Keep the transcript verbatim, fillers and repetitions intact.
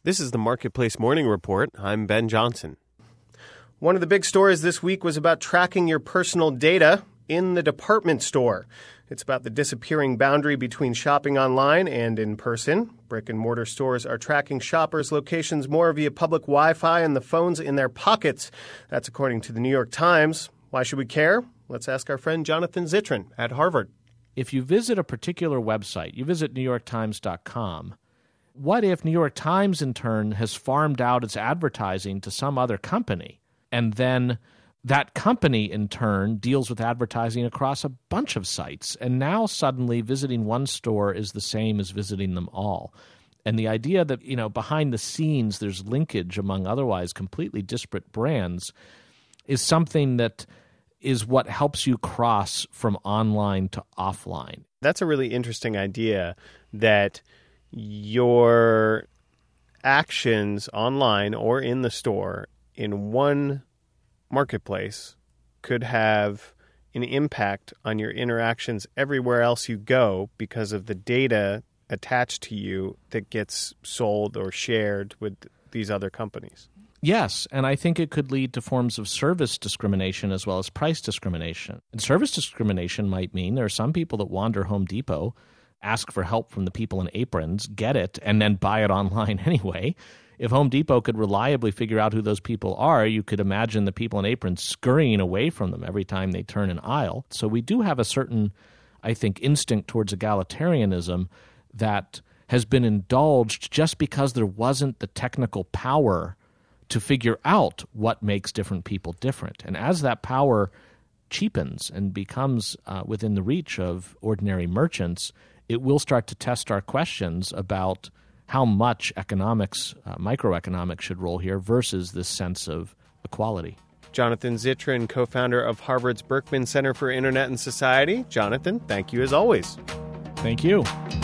This is the Marketplace Morning Report. I'm Ben Johnson. One of the big stories this week was about tracking your personal data in the department store. It's about the disappearing boundary between shopping online and in person. Brick-and-mortar stores are tracking shoppers' locations more via public Wi-Fi and the phones in their pockets. That's according to the New York Times. Why should we care? Let's ask our friend Jonathan Zittrain at Harvard. If you visit a particular website, you visit new york times dot com, what if New York Times, in turn, has farmed out its advertising to some other company, and then that company, in turn, deals with advertising across a bunch of sites, and now suddenly visiting one store is the same as visiting them all? And the idea that, you know, behind the scenes there's linkage among otherwise completely disparate brands is something that is what helps you cross from online to offline. That's a really interesting idea, that your actions online or in the store in one marketplace could have an impact on your interactions everywhere else you go because of the data attached to you that gets sold or shared with these other companies. Yes, and I think it could lead to forms of service discrimination as well as price discrimination. And service discrimination might mean there are some people that wander Home Depot, ask for help from the people in aprons, get it, and then buy it online anyway. If Home Depot could reliably figure out who those people are, you could imagine the people in aprons scurrying away from them every time they turn an aisle. So we do have a certain, I think, instinct towards egalitarianism that has been indulged just because there wasn't the technical power to figure out what makes different people different. And as that power cheapens and becomes uh, within the reach of ordinary merchants, it will start to test our questions about how much economics, uh, microeconomics should roll here versus this sense of equality. Jonathan Zittrain, co-founder of Harvard's Berkman Center for Internet and Society. Jonathan, thank you as always. Thank you.